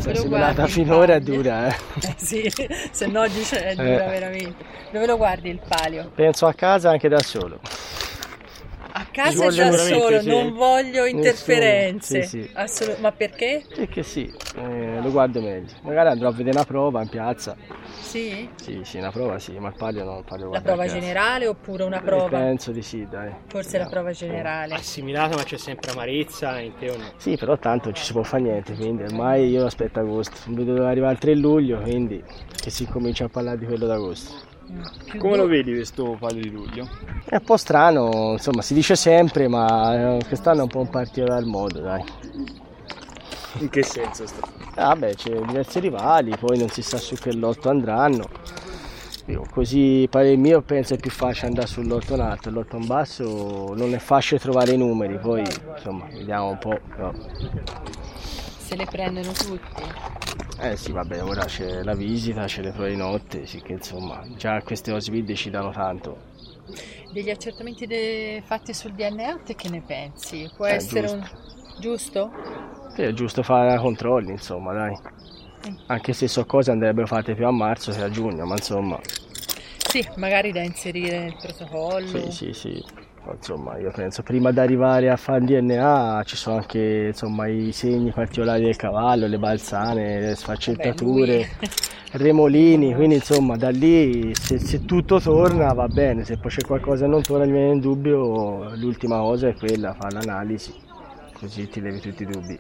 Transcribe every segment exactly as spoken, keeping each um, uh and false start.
Dove lo simulata guardi il finora è palio? dura, eh. Eh sì, se no dice è dura Eh. veramente. Dove lo guardi il palio? Penso a casa anche da solo. A casa e voglio da sicuramente solo, sì. non voglio interferenze. Nessuno, sì, sì. Assolu- ma perché? Perché sì, eh, lo guardo meglio. Magari andrò a vedere una prova in piazza. Sì? Sì, sì, una prova sì, ma il palio no, il palio La guardo prova a casa. generale oppure una Eh, prova? Penso di sì, dai. Forse la Vediamo. prova generale. Assimilato, ma c'è sempre amarezza in te o no? Sì, però tanto non ci si può fare niente, quindi ormai io aspetto agosto. Non vedo dove arriva il tre luglio, quindi che si comincia a parlare di quello d'agosto. Mm, più Come du- lo vedi questo palio di luglio? È un po' strano, insomma, si dice sempre, ma eh, quest'anno è un po' un particolare modo, dai. In che senso? Sto? Ah, beh, c'è diversi rivali, poi non si sa su che lotto andranno. Io, così, parere mio, penso è più facile andare sull'otto in alto, l'otto in basso non è facile trovare i numeri, poi insomma, vediamo un po'. Però. Se le prendono tutti. Eh sì, vabbè, ora c'è la visita, c'è le prove di notte, sì che insomma, già queste cose qui decidano tanto. Degli accertamenti de- fatti sul D N A, te che ne pensi? Può Eh, essere giusto. un... giusto? Sì, è giusto fare controlli, insomma, dai. Anche se so cose andrebbero fatte più a marzo che a giugno, ma insomma, Sì, magari da inserire nel protocollo. sì, sì, sì. Insomma, io penso prima di arrivare a fare il D N A ci sono anche insomma, i segni particolari del cavallo, le balzane, le sfaccettature, Vabbè, lui- remolini, quindi insomma da lì se, se tutto torna va bene, se poi c'è qualcosa che non torna, mi viene in dubbio, l'ultima cosa è quella, fare l'analisi, così ti levi tutti i dubbi.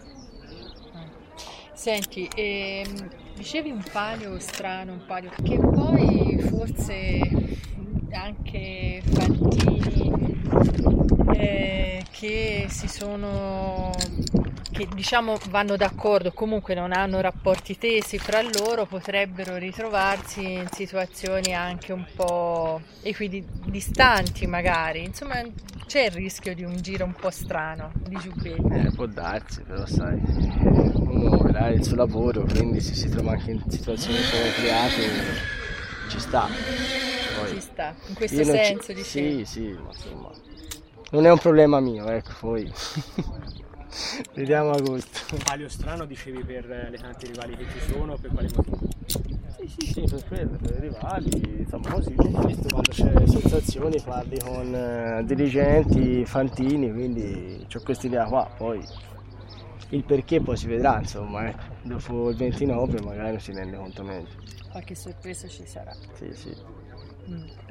Senti, ehm, dicevi un palio strano, un palio che poi forse anche Fantini eh, che si sono che diciamo vanno d'accordo, comunque non hanno rapporti tesi fra loro, potrebbero ritrovarsi in situazioni anche un po' equidistanti magari, insomma c'è il rischio di un giro un po' strano di Giubbetti. Eh, può darsi, però sai, uno ha il suo lavoro, quindi se si trova anche in situazioni un po' create ci sta. Poi, Ci sta, in questo io non ci- senso dicevi. Sì, sì, ma insomma, non è un problema mio, ecco, poi vediamo agosto. Palio strano dicevi per le tante rivali che ci sono, per quale motivo? Sì, sì, sì, per quello, per i rivali, insomma così, visto quando c'è sensazioni parli con eh, dirigenti, fantini, quindi c'ho questa idea qua, poi il perché poi si vedrà, insomma, ecco, dopo il ventinove magari non si rende conto meglio. Qualche sorpresa ci sarà. Sì, sì. Mm.